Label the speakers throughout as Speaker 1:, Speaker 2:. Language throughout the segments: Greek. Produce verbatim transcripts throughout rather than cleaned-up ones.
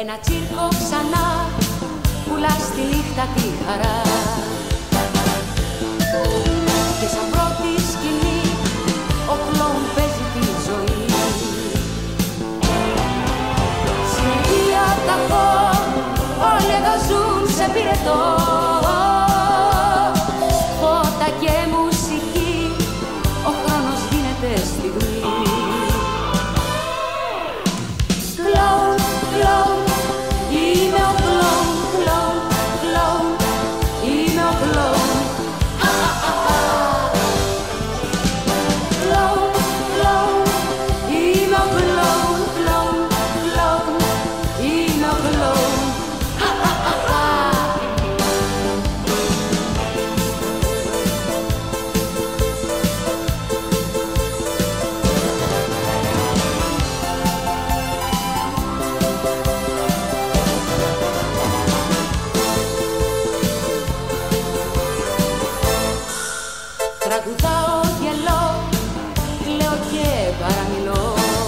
Speaker 1: Ένα τσίρκο ξανά πουλά στη νύχτα τη χαρά. Και σαν πρώτη σκηνή ο κλόουν παίζει τη ζωή. Συνεχεία κακό, όλοι εδώ ζουν σε πυρετό. Φώτα και μουσική, ο χρόνος δίνεται στιγμή. Κλόουν, κλόουν, είμαι ο κλόουν, κλόουν, κλόουν, είμαι ο κλόουν. Κλόουν, κλόουν, είμαι ο κλόουν, κλόουν, κλόουν, είμαι ο κλόουν. Τραγουδάω, γελώ, κλαίω και παραμιλώ.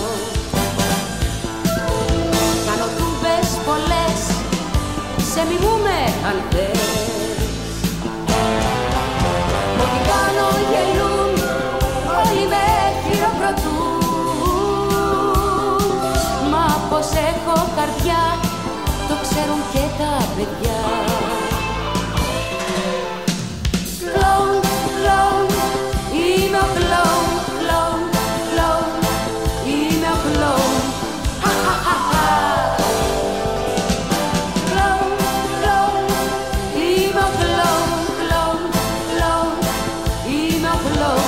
Speaker 1: Κάνω τούμπες πολλές, σε μιμούμε αν θες. Ό,τι κάνω γελούν, όλοι με χειροκροτούν. Μα πως έχω καρδιά, το ξέρουν και τα παιδιά. Κλόουν, κλόουν, είμαι ο κλόουν, κλόουν, κλόουν, είμαι ο κλόουν. Κλόουν, κλόουν, είμαι ο κλόουν, κλόουν, κλόουν, είμαι ο κλόουν.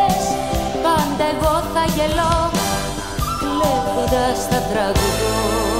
Speaker 1: Γελώ, κλαίγοντας τα τραγουδώ.